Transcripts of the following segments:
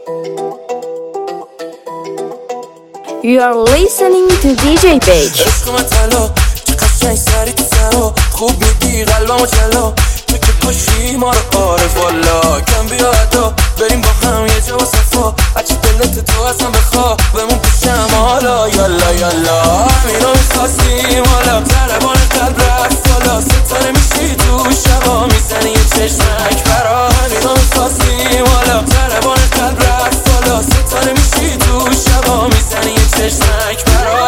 You are listening to DJ Bake. عشق من طلا که قشنگ سری تو سرا خوب میدی قلبمو جلا تو که کشی ما رو عارف والا کم بیا ادا بریم با هم یه جا و صفا هرچی دلت تو اصلا بخوا بمون پیشم حالا یالا یالا همینو میخواستیم حالا طلبان قلب رفت حالا ستاره میشی تو شبا میزنی یه چشمک برا همینو میخواستیم حالا طلبان قلب رفت حالا ستاره میشی تو شبا میزنی یه چشمک برا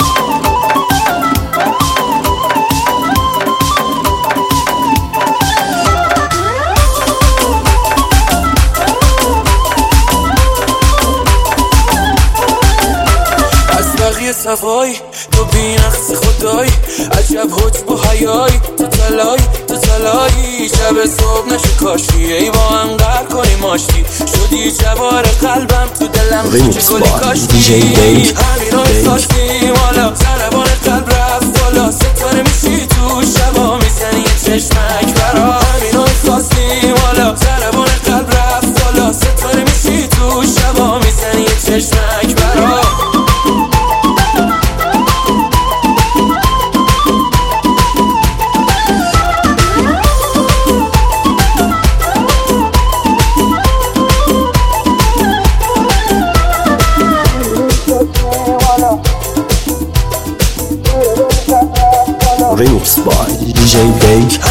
صفایی تو بی نقص خدایی عجب حج با حیایی تو تلایی شب صبح نشه کاشی ای با هم قر کنیم آشتی شدی جوار قلبم تو دلم چه گلی کاشتی همین رو میخواستیم حالا ضربان قلب رفت بالا ستاره میشی تو شبا میزنی یه چشمک برا همین رو میخواستیم حالا ضربان قلب رفت بالا ستاره میشی تو شبا میزنی یه چشمک برا Remix by DJ Bake.